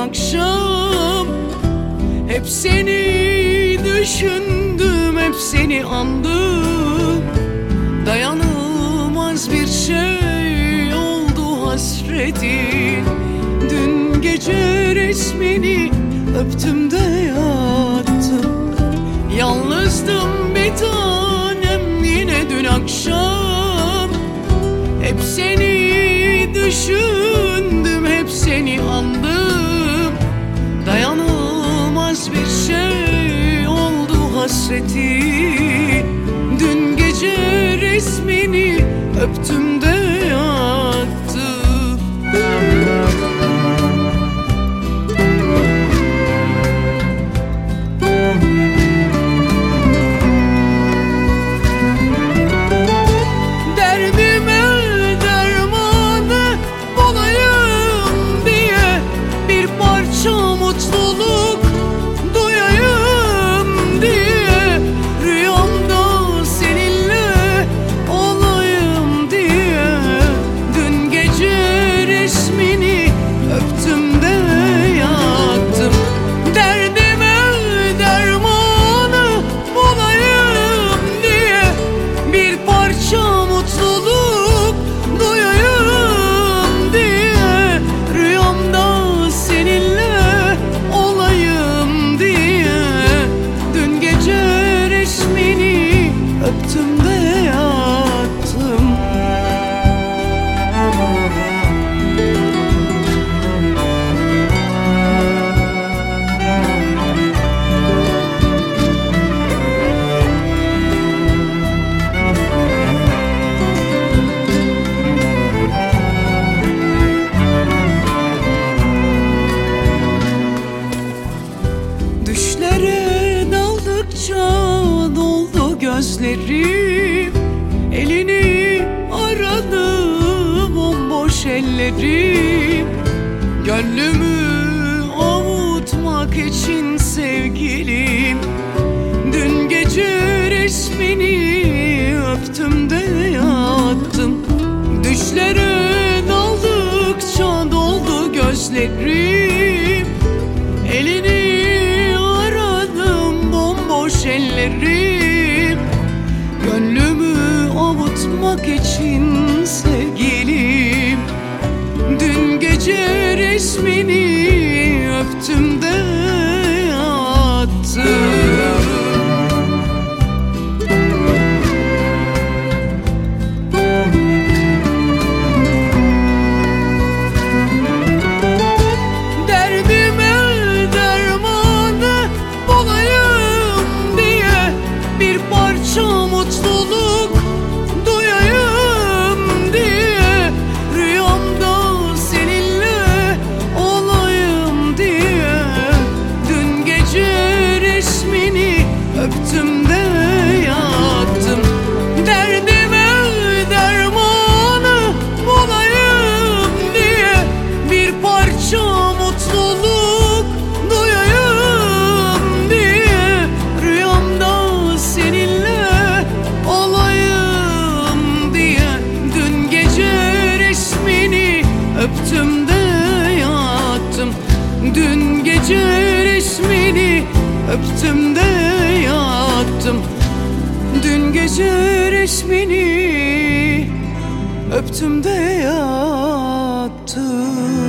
akşam. Hep seni düşündüm, hep seni andım. Dayanılmaz bir şey oldu hasretin. Dün gece resmini öptüm de yattım. Yalnızdım bir tanem yine dün akşam. Hep seni düşündüm, hep seni andım. Dayanılmaz bir şey oldu hasretin. Dün gece resmini öptüm de yattım. Derdime dermanı bulayım diye bir parça mutluluk duyayım diye, rüyamda seninle olayım diye, dün gece resmini öptüm de yattım. Derdime dermanı bulayım diye bir parça mutluluk duyayım diye, rüyamda seninle olayım diye, dün gece resmini öptüm de yattım. Düşlere daldıkça doldu gözlerim. Elini aradı bomboş ellerim. Gönlümü avutmak için sevgilim. Dün gece resmini öptüm de yattım. Düşlere daldıkça doldu gözlerim. Elini boş ellerim. Gönlümü avutmak için sevgilim. Dün gece resmini öptüm de yattım. Mutluluk duyayım diye, rüyamda seninle olayım diye, dün gece resmini öptüm de yattım. Derdime dermanı bulayım diye bir parça mutluluk duyayım diye, rüyamda seninle olayım diye, dün gece resmini öptüm de yattım. Dün gece resmini öptüm de yattım. Dün gece resmini öptüm de yattım.